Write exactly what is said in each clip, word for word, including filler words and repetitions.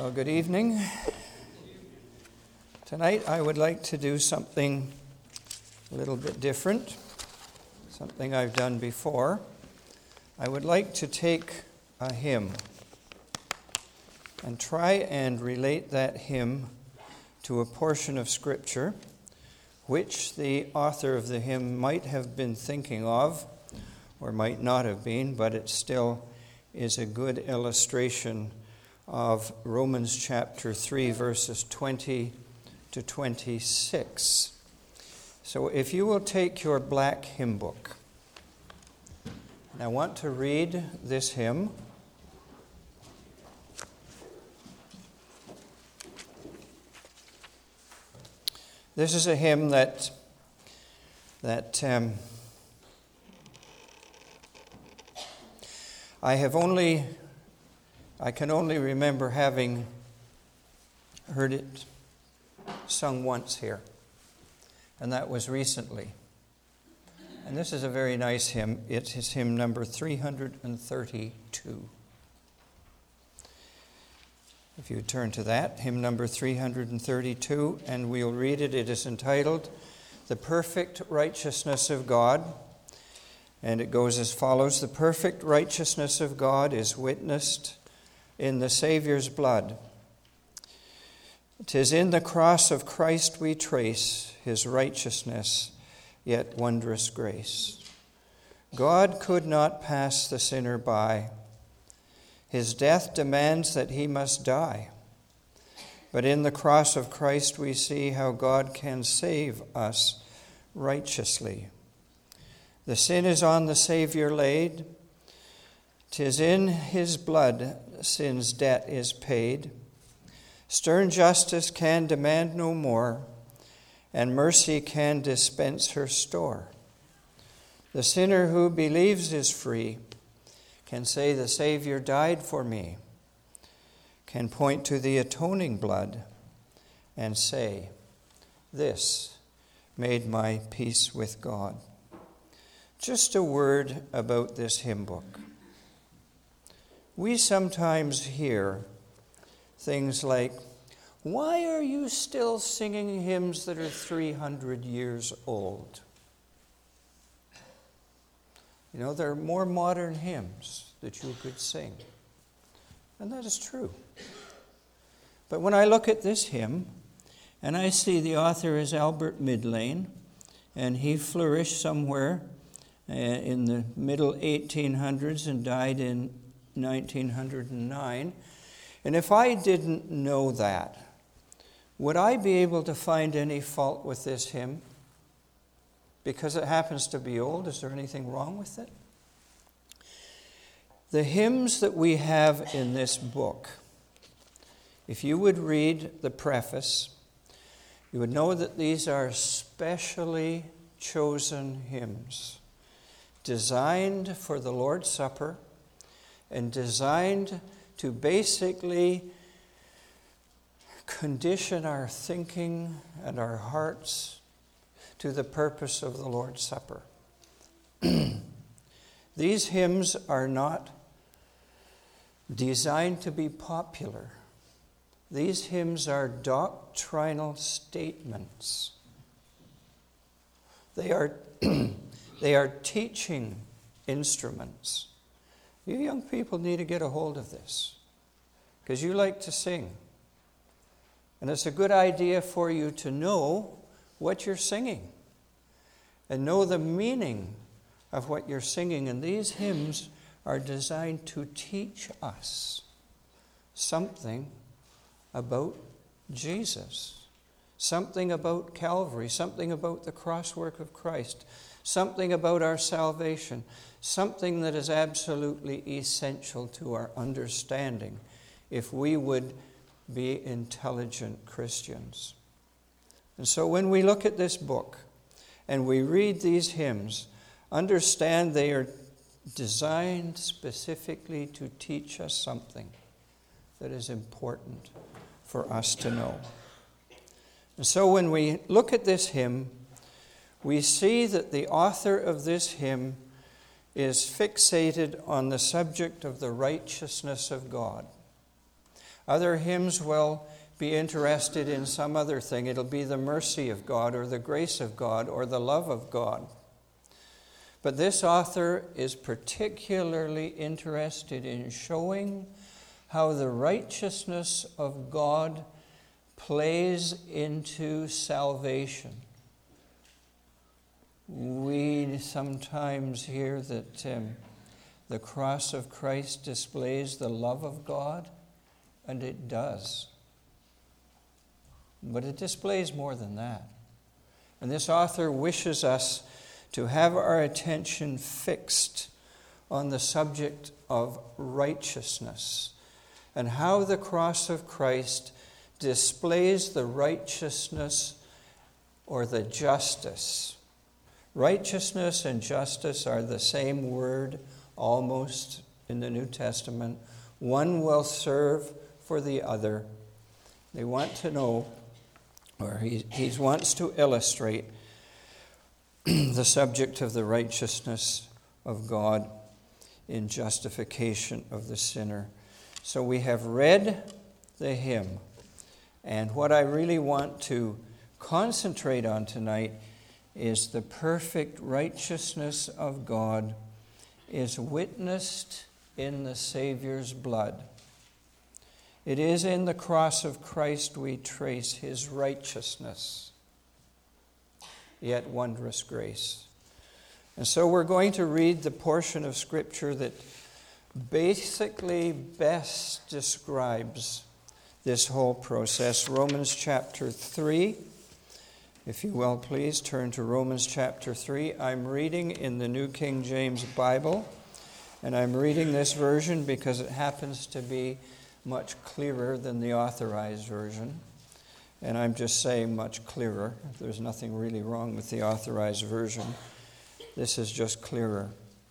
Well, good evening. Tonight I would like to do something a little bit different, something I've done before. I would like to take a hymn and try and relate that hymn to a portion of Scripture which the author of the hymn might have been thinking of or might not have been, but it still is a good illustration of Romans chapter three, verses twenty to twenty-six. So if you will take your black hymn book, and I want to read this hymn. This is a hymn that that um, I have only I can only remember having heard it sung once here, and that was recently. And this is a very nice hymn. It is hymn number three hundred thirty-two. If you turn to that, hymn number three hundred thirty-two, and we'll read it. It is entitled, "The Perfect Righteousness of God." And it goes as follows: "The perfect righteousness of God is witnessed in the Savior's blood. 'Tis in the cross of Christ we trace his righteousness, yet wondrous grace. God could not pass the sinner by. His death demands that he must die. But in the cross of Christ we see how God can save us righteously. The sin is on the Savior laid. 'Tis in his blood sin's debt is paid. Stern justice can demand no more, and mercy can dispense her store. The sinner who believes is free, can say the Savior died for me, can point to the atoning blood and say, this made my peace with God." Just a word about this hymn book. We sometimes hear things like, "Why are you still singing hymns that are three hundred years old?" You know, there are more modern hymns that you could sing. And that is true. But when I look at this hymn, and I see the author is Albert Midlane, and he flourished somewhere uh, in the middle eighteen hundreds and died in nineteen oh nine. And if I didn't know that, would I be able to find any fault with this hymn? Because it happens to be old, is there anything wrong with it? The hymns that we have in this book, if you would read the preface, you would know that these are specially chosen hymns, designed for the Lord's Supper and designed to basically condition our thinking and our hearts to the purpose of the Lord's Supper. These hymns are not designed to be popular. These hymns are doctrinal statements. They are, they are teaching instruments. You young people need to get a hold of this, because you like to sing. And it's a good idea for you to know what you're singing and know the meaning of what you're singing. And these hymns are designed to teach us something about Jesus, something about Calvary, something about the cross work of Christ, something about our salvation, something that is absolutely essential to our understanding if we would be intelligent Christians. And so when we look at this book and we read these hymns, understand they are designed specifically to teach us something that is important for us to know. And so when we look at this hymn, we see that the author of this hymn is fixated on the subject of the righteousness of God. Other hymns will be interested in some other thing. It'll be the mercy of God or the grace of God or the love of God. But this author is particularly interested in showing how the righteousness of God plays into salvation. We sometimes hear that um, the cross of Christ displays the love of God, and it does. But it displays more than that. And this author wishes us to have our attention fixed on the subject of righteousness and how the cross of Christ displays the righteousness or the justice. Righteousness and justice are the same word almost in the New Testament. One will serve for the other. They want to know, or he, he wants to illustrate the subject of the righteousness of God in justification of the sinner. So we have read the hymn. And what I really want to concentrate on tonight is the perfect righteousness of God is witnessed in the Savior's blood. It is in the cross of Christ we trace his righteousness, yet wondrous grace. And so we're going to read the portion of Scripture that basically best describes this whole process. Romans chapter three. If you will, please turn to Romans chapter three. I'm reading in the New King James Bible, and I'm reading this version because it happens to be much clearer than the Authorized Version. And I'm just saying much clearer. There's nothing really wrong with the Authorized Version. This is just clearer.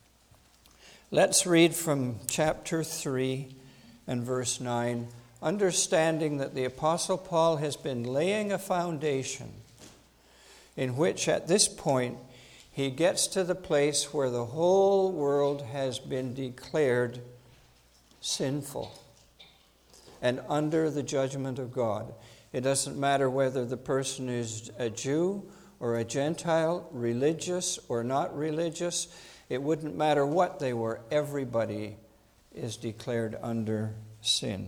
Let's read from chapter three and verse nine, understanding that the Apostle Paul has been laying a foundation in which at this point he gets to the place where the whole world has been declared sinful and under the judgment of God. It doesn't matter whether the person is a Jew or a Gentile, religious or not religious. It wouldn't matter what they were. Everybody is declared under sin.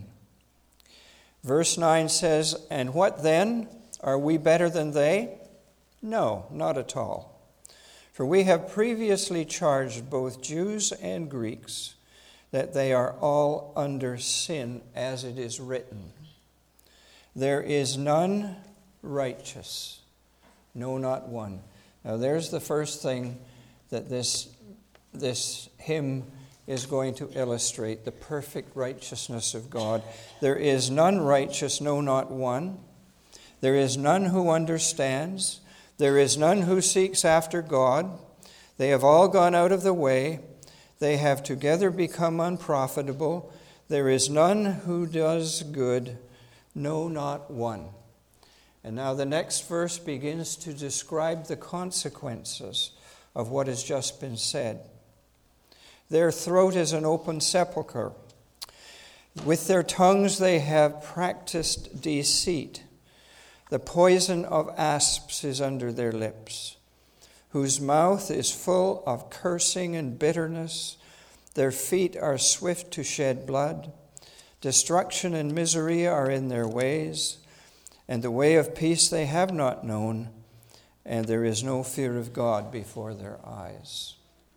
Verse nine says, "And what then? Are we better than they? No, not at all. For we have previously charged both Jews and Greeks that they are all under sin, as it is written. There is none righteous, no, not one." Now there's the first thing that this, this hymn is going to illustrate, the perfect righteousness of God. There is none righteous, no, not one. There is none who understands. There is none who seeks after God. They have all gone out of the way. They have together become unprofitable. There is none who does good, no, not one. And now the next verse begins to describe the consequences of what has just been said. Their throat is an open sepulchre. With their tongues they have practiced deceit. The poison of asps is under their lips, whose mouth is full of cursing and bitterness. Their feet are swift to shed blood. Destruction and misery are in their ways, and the way of peace they have not known, and there is no fear of God before their eyes.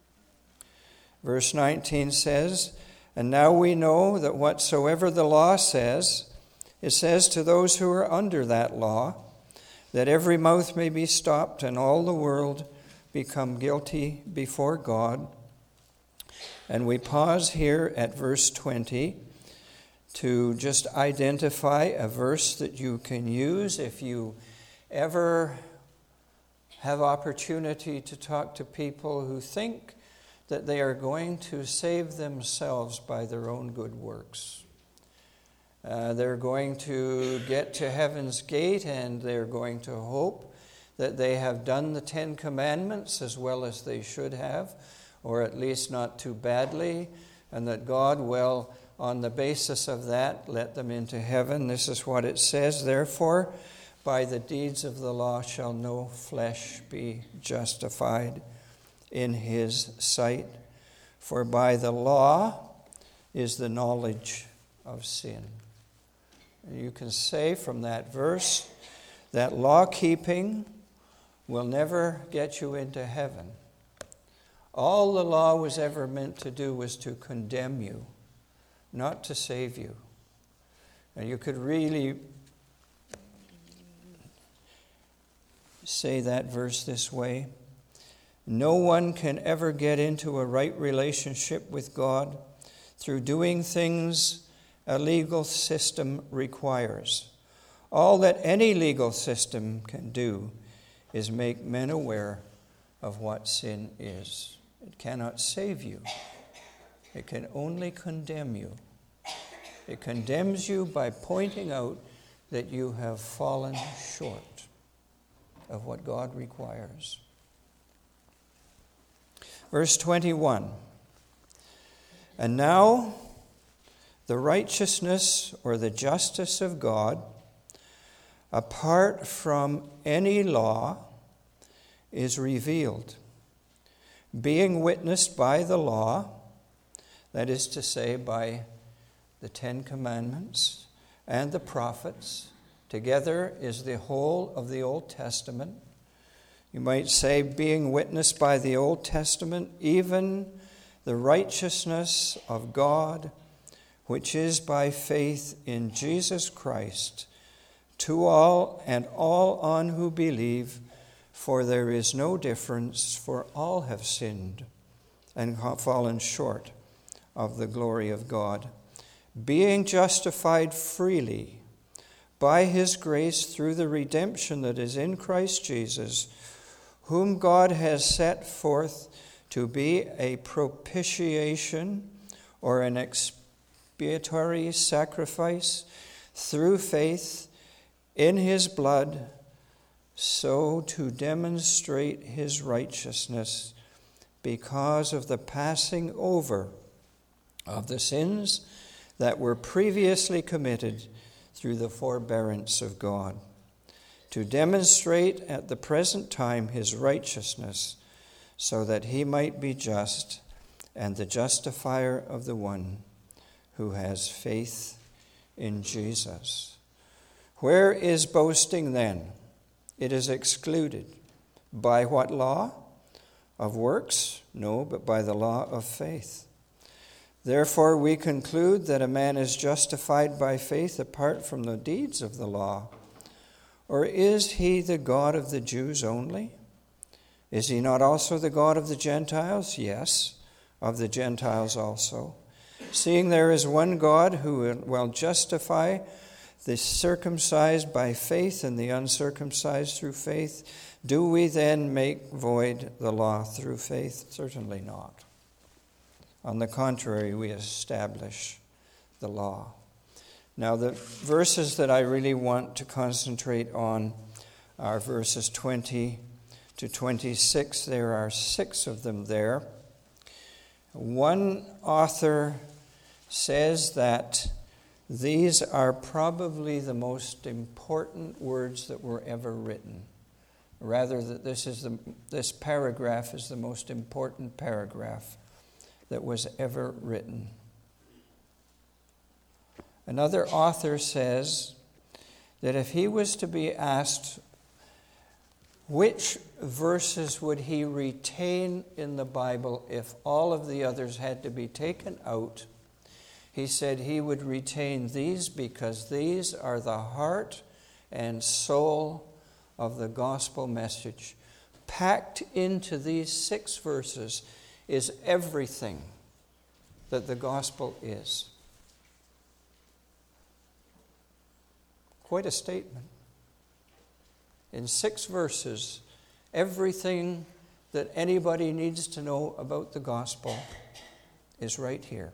Verse nineteen says, "And now we know that whatsoever the law says, it says to those who are under that law, that every mouth may be stopped and all the world become guilty before God." And we pause here at verse twenty to just identify a verse that you can use if you ever have opportunity to talk to people who think that they are going to save themselves by their own good works. Uh, they're going to get to heaven's gate and they're going to hope that they have done the Ten Commandments as well as they should have, or at least not too badly, and that God will on the basis of that, let them into heaven. This is what it says, therefore, by the deeds of the law shall no flesh be justified in his sight. For by the law is the knowledge of sin. And you can say from that verse that law keeping will never get you into heaven. All the law was ever meant to do was to condemn you, not to save you. And you could really say that verse this way: no one can ever get into a right relationship with God through doing things a legal system requires. All that any legal system can do is make men aware of what sin is. It cannot save you. It can only condemn you. It condemns you by pointing out that you have fallen short of what God requires. Verse twenty-one. And now the righteousness or the justice of God, apart from any law, is revealed, being witnessed by the law, that is to say, by the Ten Commandments and the prophets. Together is the whole of the Old Testament. You might say, being witnessed by the Old Testament, even the righteousness of God, which is by faith in Jesus Christ, to all and all on who believe, for there is no difference, for all have sinned and have fallen short of the glory of God, being justified freely by his grace through the redemption that is in Christ Jesus, whom God has set forth to be a propitiation or an expiatory sacrifice through faith in his blood, so to demonstrate his righteousness because of the passing over of the sins that were previously committed through the forbearance of God, to demonstrate at the present time his righteousness, so that he might be just and the justifier of the one who has faith in Jesus. Where is boasting then? It is excluded. By what law? Of works? No, but by the law of faith. Therefore, we conclude that a man is justified by faith apart from the deeds of the law. Or is he the God of the Jews only? Is he not also the God of the Gentiles? Yes, of the Gentiles also. Seeing there is one God who will justify the circumcised by faith and the uncircumcised through faith, do we then make void the law through faith? Certainly not. On the contrary, we establish the law. Now, the verses that I really want to concentrate on are verses twenty to twenty-six. There are six of them there. One author says that these are probably the most important words that were ever written. Rather, that this is the this paragraph is the most important paragraph that was ever written. Another author says that if he was to be asked which verses would he retain in the Bible if all of the others had to be taken out, he said he would retain these because these are the heart and soul of the gospel message. Packed into these six verses is everything that the gospel is. Quite a statement. In six verses, everything that anybody needs to know about the gospel is right here.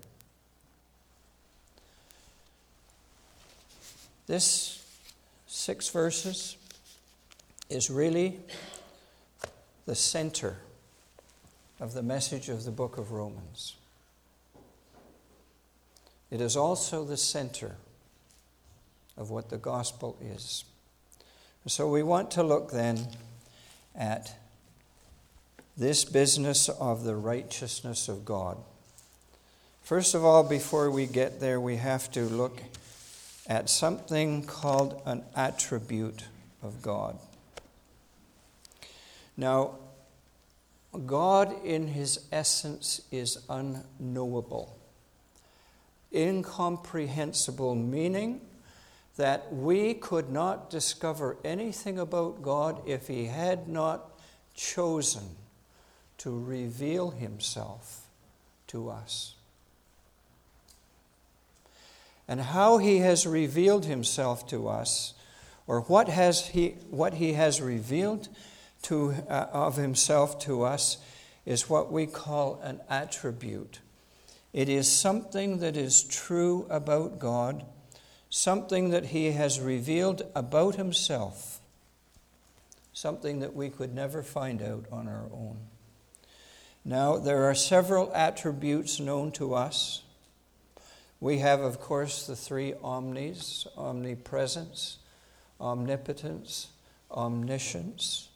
This six verses is really the center of the message of the book of Romans. It is also the center of what the gospel is. So we want to look then at this business of the righteousness of God. First of all, before we get there, we have to look at something called an attribute of God. Now, God in his essence is unknowable, incomprehensible, meaning that we could not discover anything about God if he had not chosen to reveal himself to us. And how he has revealed himself to us, or what has he what he has revealed to uh, of himself to us, is what we call an attribute. It is something that is true about God, something that he has revealed about himself, something that we could never find out on our own. Now, there are several attributes known to us. We have, of course, the three omnis: omnipresence, omnipotence, omniscience.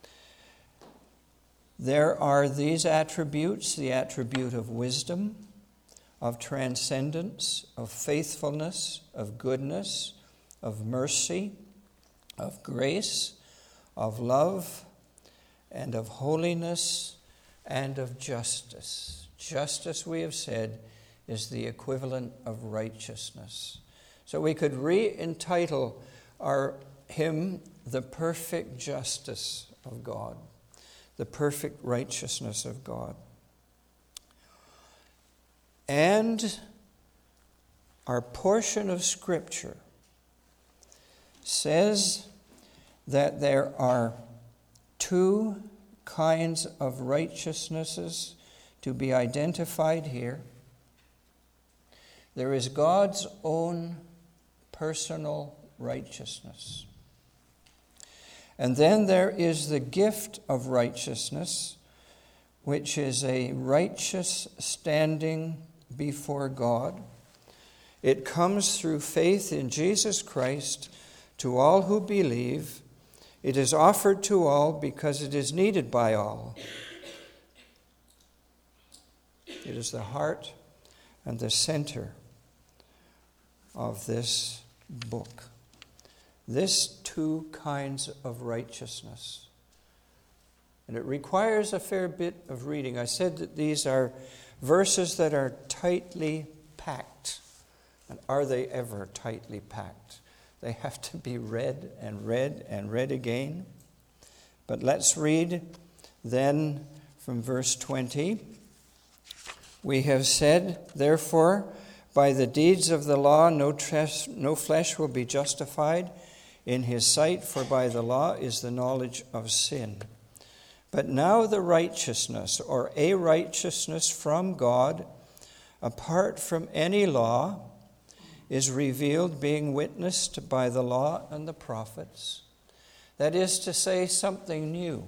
There are these attributes: the attribute of wisdom, of transcendence, of faithfulness, of goodness, of mercy, of grace, of love, and of holiness, and of justice. Justice, we have said, is the equivalent of righteousness. So we could re-entitle our hymn, The Perfect Justice of God, the perfect righteousness of God. And our portion of Scripture says that there are two kinds of righteousnesses to be identified here. There is God's own personal righteousness. And then there is the gift of righteousness, which is a righteous standing before God. It comes through faith in Jesus Christ to all who believe. It is offered to all because it is needed by all. It is the heart and the center of this book. This two kinds of righteousness. And it requires a fair bit of reading. I said that these are verses that are tightly packed. And are they ever tightly packed? They have to be read and read and read again. But let's read then from verse twenty. We have said, therefore, by the deeds of the law no, tres- no flesh will be justified in his sight, for by the law is the knowledge of sin. But now the righteousness, or a righteousness from God, apart from any law, is revealed, being witnessed by the law and the prophets. That is to say, something new.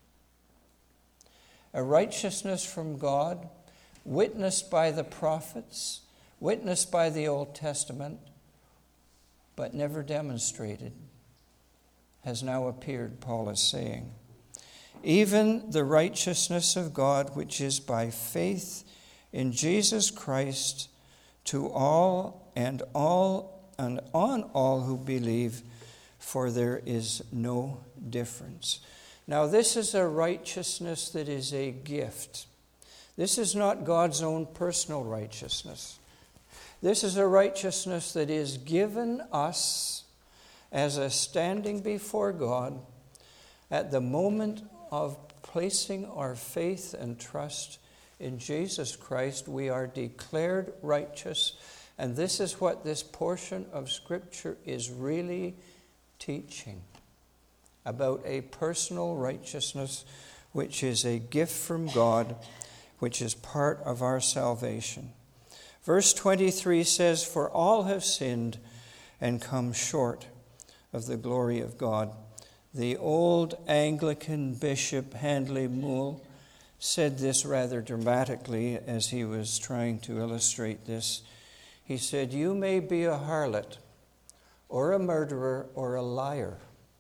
A righteousness from God, witnessed by the prophets, witnessed by the Old Testament, but never demonstrated, has now appeared, Paul is saying. Even the righteousness of God, which is by faith in Jesus Christ, to all and all and on all who believe, for there is no difference. Now, this is a righteousness that is a gift. This is not God's own personal righteousness. This is a righteousness that is given us as a standing before God at the moment of placing our faith and trust in Jesus Christ. We are declared righteous, and this is what this portion of Scripture is really teaching about a personal righteousness which is a gift from God, which is part of our salvation. Verse twenty-three says, for all have sinned and come short of the glory of God. The old Anglican Bishop Handley Moule said this rather dramatically as he was trying to illustrate this. He said, you may be a harlot or a murderer or a liar.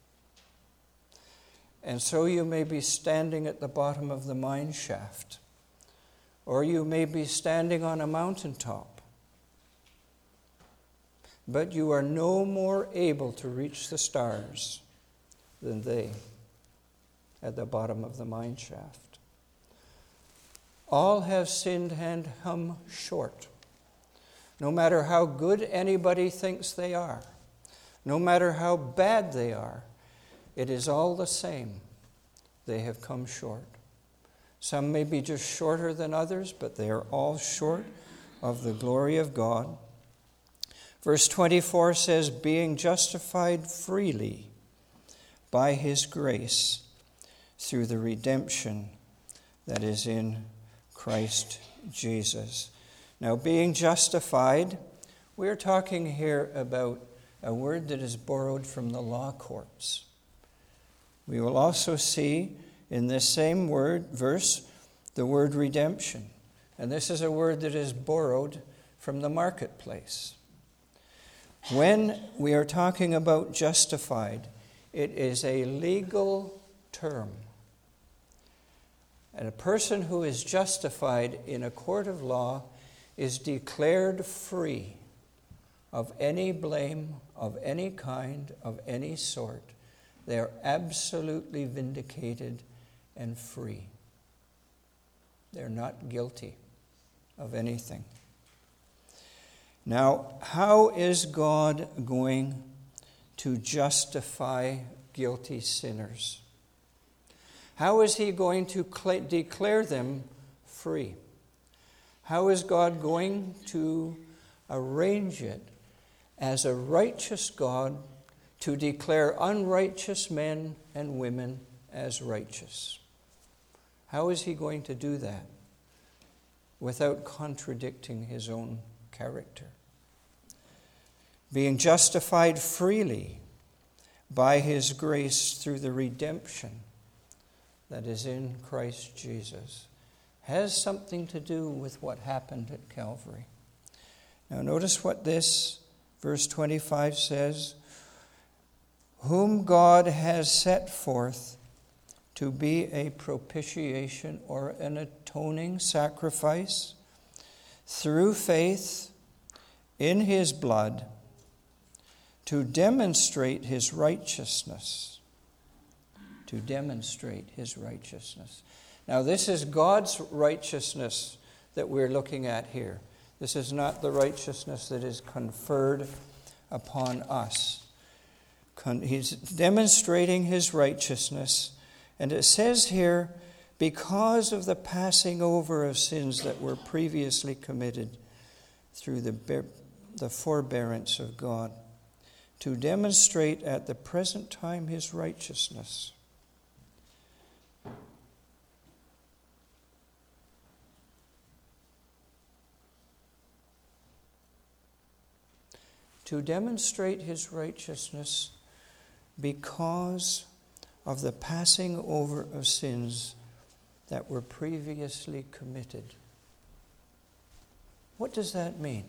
And so you may be standing at the bottom of the mine shaft, or you may be standing on a mountaintop, but you are no more able to reach the stars than they at the bottom of the mine shaft. All have sinned and come short. No matter how good anybody thinks they are, no matter how bad they are, it is all the same. They have come short. Some may be just shorter than others, but they are all short of the glory of God. Verse twenty-four says, being justified freely by his grace through the redemption that is in Christ Jesus. Now, being justified, we're talking here about a word that is borrowed from the law courts. We will also see in this same word, verse, the word redemption. And this is a word that is borrowed from the marketplace. When we are talking about justified, it is a legal term. And a person who is justified in a court of law is declared free of any blame, of any kind, of any sort. They are absolutely vindicated and free. They're not guilty of anything. Now, how is God going to justify guilty sinners? How is he going to cl- declare them free? How is God going to arrange it as a righteous God to declare unrighteous men and women as righteous? How is he going to do that without contradicting his own character? Being justified freely by his grace through the redemption that is in Christ Jesus has something to do with what happened at Calvary. Now notice what this verse twenty-five says. Whom God has set forth to be a propitiation or an atoning sacrifice through faith in his blood to demonstrate his righteousness. To demonstrate his righteousness. Now, this is God's righteousness that we're looking at here. This is not the righteousness that is conferred upon us. He's demonstrating his righteousness. And it says here, because of the passing over of sins that were previously committed through the, the forbearance of God, to demonstrate at the present time his righteousness. To demonstrate his righteousness because of the passing over of sins that were previously committed. What does that mean?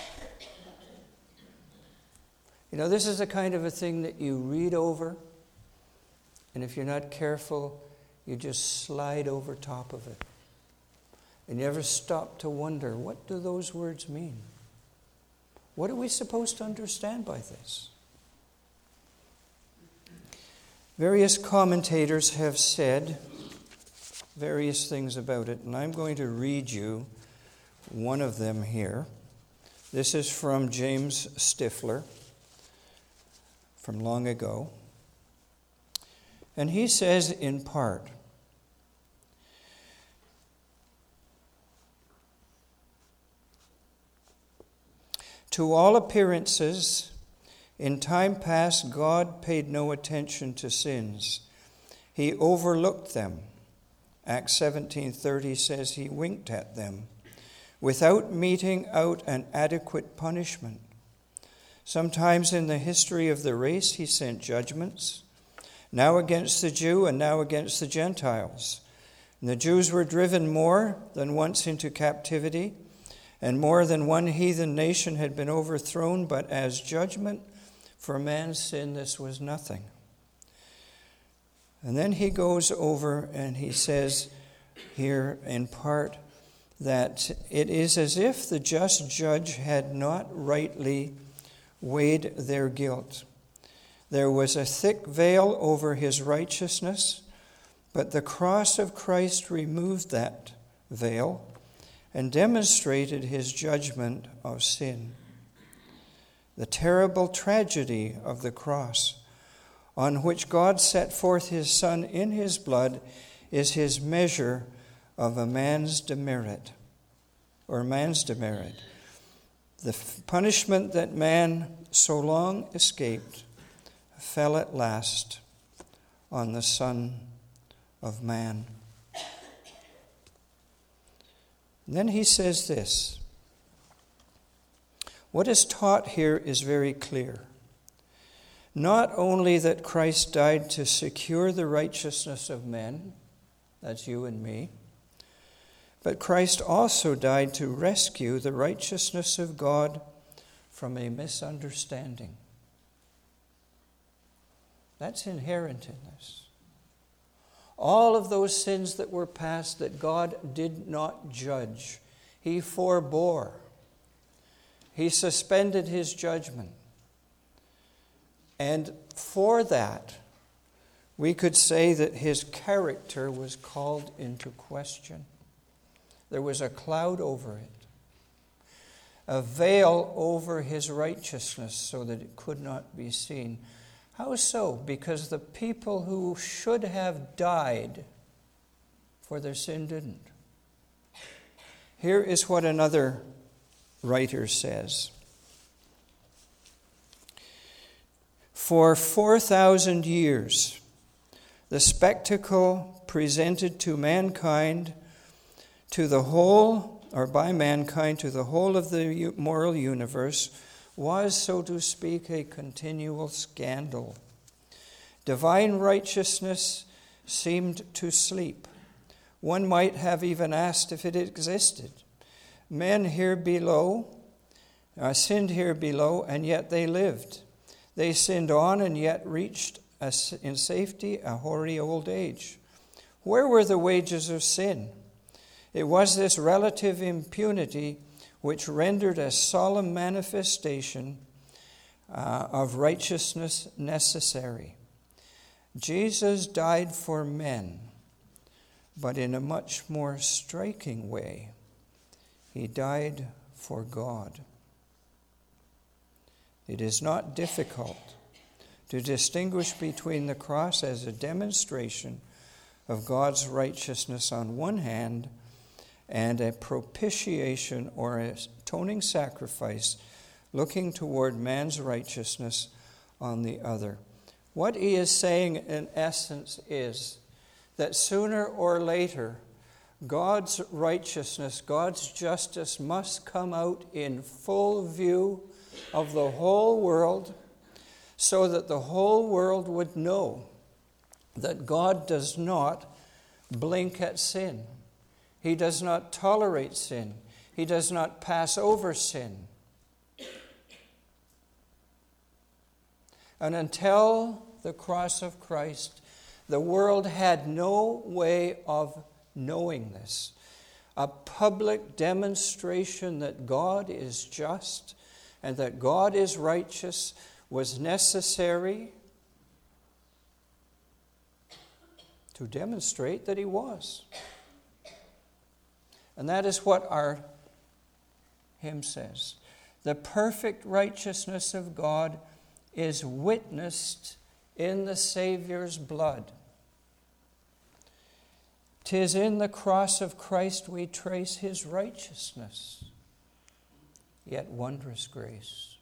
You know, this is the kind of a thing that you read over, and if you're not careful, you just slide over top of it. And you never stop to wonder, what do those words mean? What are we supposed to understand by this? Various commentators have said various things about it, and I'm going to read you one of them here. This is from James Stifler from long ago. And he says in part, to all appearances, in time past, God paid no attention to sins. He overlooked them. Acts seventeen thirty says he winked at them without meting out an adequate punishment. Sometimes in the history of the race, he sent judgments, now against the Jew and now against the Gentiles. And the Jews were driven more than once into captivity, and more than one heathen nation had been overthrown, but as judgment for man's sin, this was nothing. And then he goes over and he says here in part that it is as if the just judge had not rightly weighed their guilt. There was a thick veil over his righteousness, but the cross of Christ removed that veil and demonstrated his judgment of sin. The terrible tragedy of the cross, on which God set forth his Son in his blood, is his measure of a man's demerit, or man's demerit. The punishment that man so long escaped fell at last on the Son of Man. And then he says this. What is taught here is very clear. Not only that Christ died to secure the righteousness of men, that's you and me, but Christ also died to rescue the righteousness of God from a misunderstanding. That's inherent in this. All of those sins that were past that God did not judge, he forebore. He suspended his judgment. And for that, we could say that his character was called into question. There was a cloud over it, a veil over his righteousness so that it could not be seen. How so? Because the people who should have died for their sin didn't. Here is what another writer says. For four thousand years, the spectacle presented to mankind, to the whole, or by mankind, to the whole of the moral universe, was, so to speak, a continual scandal. Divine righteousness seemed to sleep. One might have even asked if it existed. Men here below, uh, sinned here below, and yet they lived. They sinned on and yet reached a, in safety a hoary old age. Where were the wages of sin? It was this relative impunity which rendered a solemn manifestation uh, of righteousness necessary. Jesus died for men, but in a much more striking way. He died for God. It is not difficult to distinguish between the cross as a demonstration of God's righteousness on one hand and a propitiation or a atoning sacrifice looking toward man's righteousness on the other. What he is saying in essence is that sooner or later, God's righteousness, God's justice must come out in full view of the whole world so that the whole world would know that God does not blink at sin. He does not tolerate sin. He does not pass over sin. And until the cross of Christ, the world had no way of knowing this. A public demonstration that God is just and that God is righteous was necessary to demonstrate that he was. And that is what our hymn says. The perfect righteousness of God is witnessed in the Savior's blood. 'Tis in the cross of Christ we trace his righteousness, yet wondrous grace.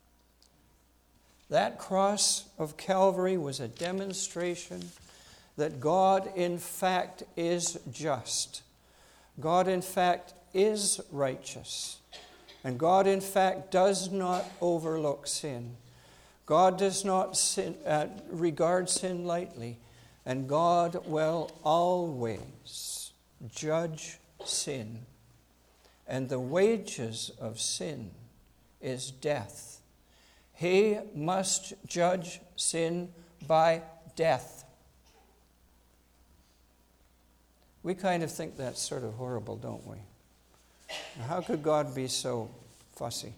That cross of Calvary was a demonstration that God in fact is just. God in fact is righteous. And God in fact does not overlook sin. God does not sin, uh, regard sin lightly. And God will always judge sin and the wages of sin is death. He must judge sin by death. We kind of think that's sort of horrible, don't we? How could God be so fussy?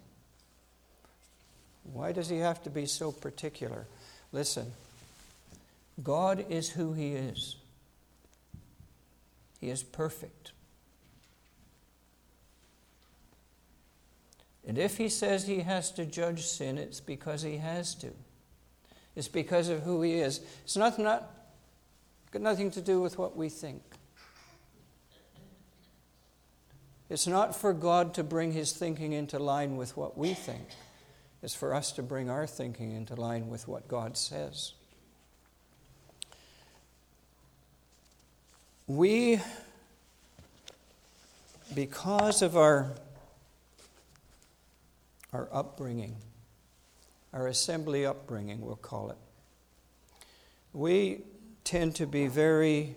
Why does he have to be so particular? Listen, God is who he is. He is perfect. And if he says he has to judge sin, it's because he has to. It's because of who he is. It's not, not got nothing to do with what we think. It's not for God to bring his thinking into line with what we think. It's for us to bring our thinking into line with what God says. We, because of our, our upbringing, our assembly upbringing, we'll call it, we tend to be very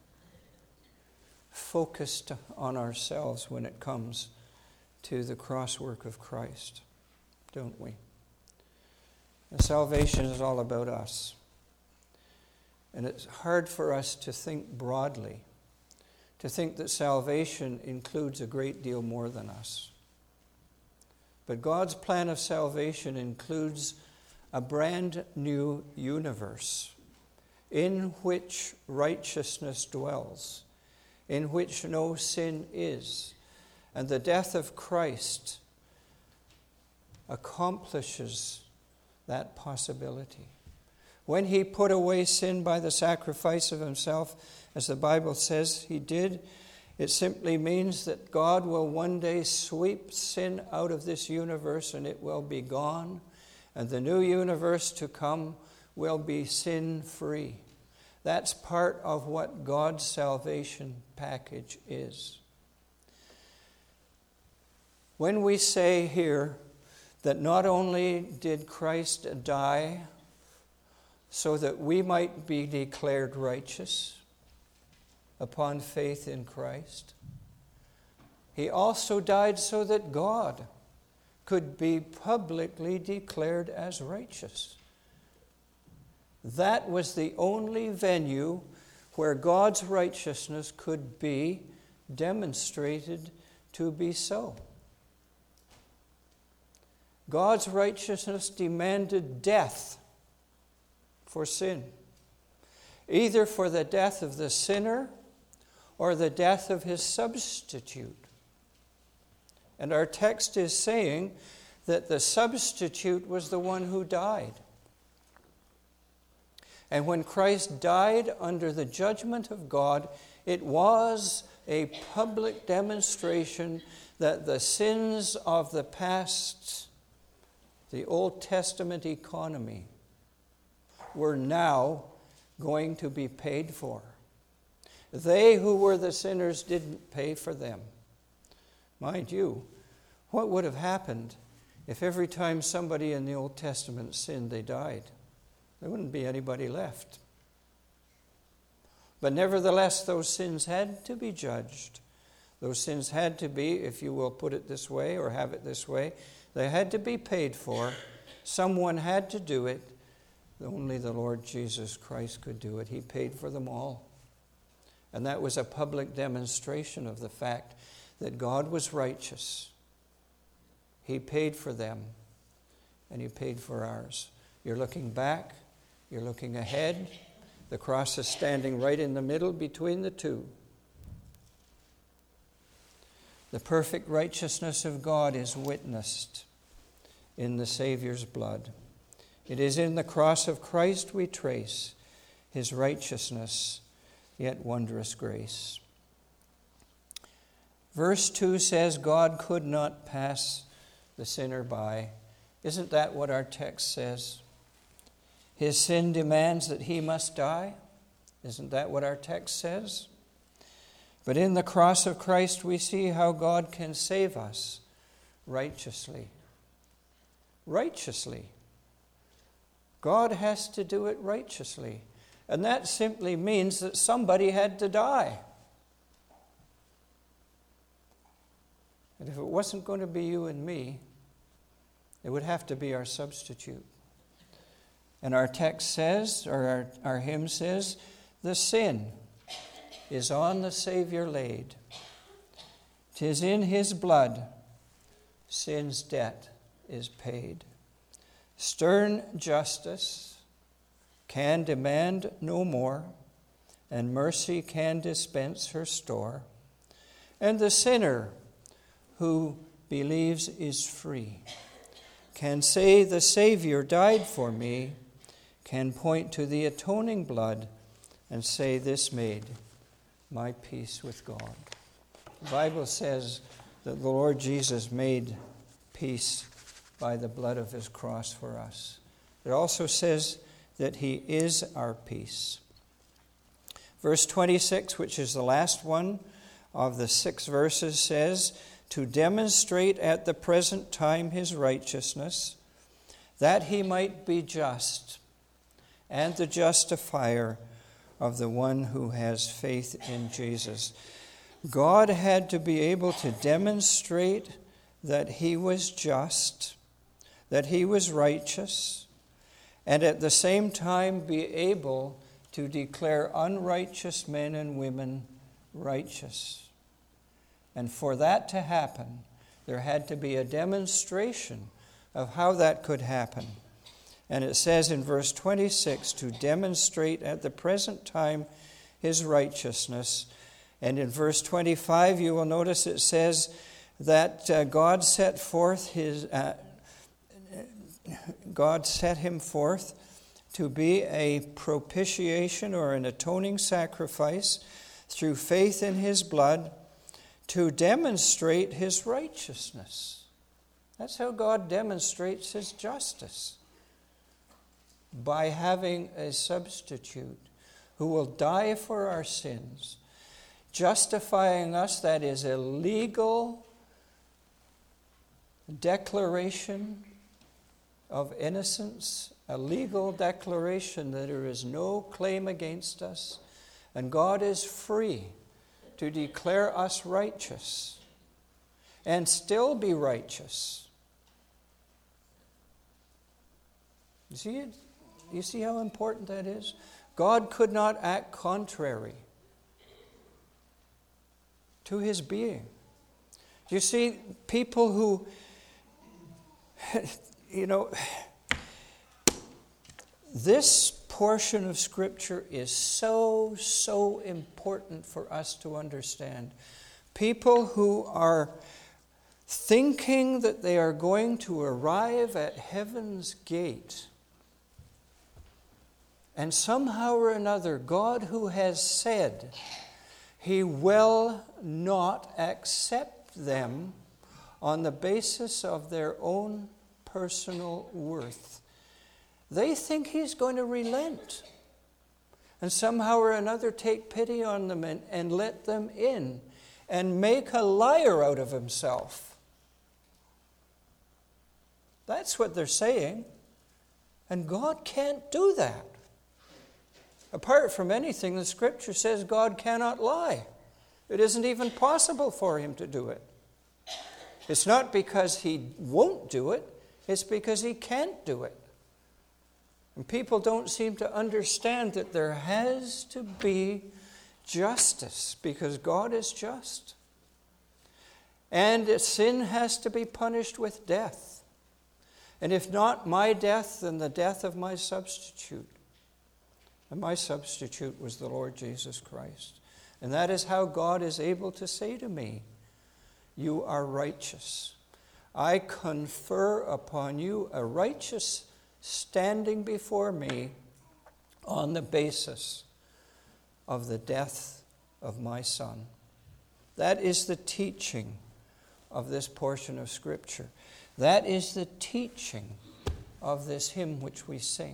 focused on ourselves when it comes to the cross work of Christ, don't we? And salvation is all about us. And it's hard for us to think broadly, to think that salvation includes a great deal more than us. But God's plan of salvation includes a brand new universe in which righteousness dwells, in which no sin is. And the death of Christ accomplishes that possibility. When he put away sin by the sacrifice of himself, as the Bible says he did, it simply means that God will one day sweep sin out of this universe and it will be gone, and the new universe to come will be sin-free. That's part of what God's salvation package is. When we say here that not only did Christ die so that we might be declared righteous upon faith in Christ, he also died so that God could be publicly declared as righteous. That was the only venue where God's righteousness could be demonstrated to be so. God's righteousness demanded death for sin, either for the death of the sinner or the death of his substitute. And our text is saying that the substitute was the one who died. And when Christ died under the judgment of God, it was a public demonstration that the sins of the past, the Old Testament economy, were now going to be paid for. They who were the sinners didn't pay for them. Mind you, what would have happened if every time somebody in the Old Testament sinned, they died? There wouldn't be anybody left. But nevertheless, those sins had to be judged. Those sins had to be, if you will put it this way or have it this way, they had to be paid for. Someone had to do it. Only the Lord Jesus Christ could do it. He paid for them all. And that was a public demonstration of the fact that God was righteous. He paid for them, and he paid for ours. You're looking back, you're looking ahead. The cross is standing right in the middle between the two. The perfect righteousness of God is witnessed in the Savior's blood. It is in the cross of Christ we trace his righteousness, yet wondrous grace. Verse two says, God could not pass the sinner by. Isn't that what our text says? His sin demands that he must die. Isn't that what our text says? But in the cross of Christ we see how God can save us righteously. Righteously. God has to do it righteously. And that simply means that somebody had to die. And if it wasn't going to be you and me, it would have to be our substitute. And our text says, or our, our hymn says, the sin is on the Savior laid. 'Tis in his blood sin's debt is paid. Stern justice can demand no more, and mercy can dispense her store. And the sinner who believes is free, can say the Savior died for me, can point to the atoning blood and say this made my peace with God. The Bible says that the Lord Jesus made peace by the blood of his cross for us. It also says that he is our peace. Verse twenty-six, which is the last one of the six verses, says, to demonstrate at the present time his righteousness, that he might be just and the justifier of the one who has faith in Jesus. God had to be able to demonstrate that he was just, that he was righteous, and at the same time be able to declare unrighteous men and women righteous. And for that to happen, there had to be a demonstration of how that could happen. And it says in verse twenty-six, to demonstrate at the present time his righteousness. And in verse twenty-five, you will notice it says that uh, God set forth his, uh, God set him forth to be a propitiation or an atoning sacrifice through faith in his blood, to demonstrate his righteousness. That's how God demonstrates his justice. By having a substitute who will die for our sins, justifying us, that is a legal declaration of innocence, a legal declaration that there is no claim against us, and God is free to declare us righteous and still be righteous. You see it? You see how important that is? God could not act contrary to his being. You see, people who, you know, this portion of Scripture is so, so important for us to understand. People who are thinking that they are going to arrive at heaven's gate, and somehow or another, God, who has said he will not accept them on the basis of their own personal worth, they think he's going to relent and somehow or another take pity on them and, and let them in and make a liar out of himself. That's what they're saying. And God can't do that. Apart from anything, the Scripture says God cannot lie. It isn't even possible for him to do it. It's not because he won't do it, it's because he can't do it. And people don't seem to understand that there has to be justice because God is just. And sin has to be punished with death. And if not my death, then the death of my substitute. And my substitute was the Lord Jesus Christ. And that is how God is able to say to me, you are righteous. I confer upon you a righteous standing before me on the basis of the death of my Son. That is the teaching of this portion of Scripture. That is the teaching of this hymn which we sing.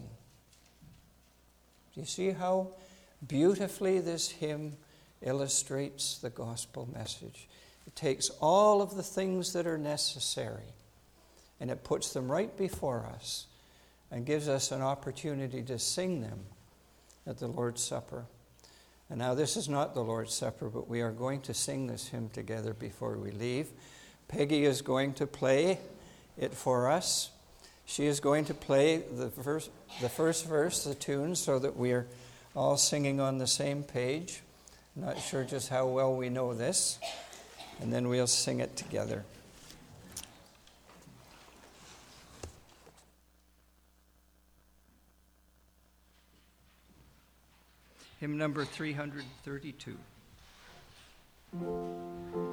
Do you see how beautifully this hymn illustrates the gospel message? It takes all of the things that are necessary and it puts them right before us and gives us an opportunity to sing them at the Lord's Supper. And now this is not the Lord's Supper, but we are going to sing this hymn together before we leave. Peggy is going to play it for us. She is going to play the first, the first verse, the tune, so that we are all singing on the same page. I'm not sure just how well we know this. And then we'll sing it together. Hymn number three hundred thirty-two.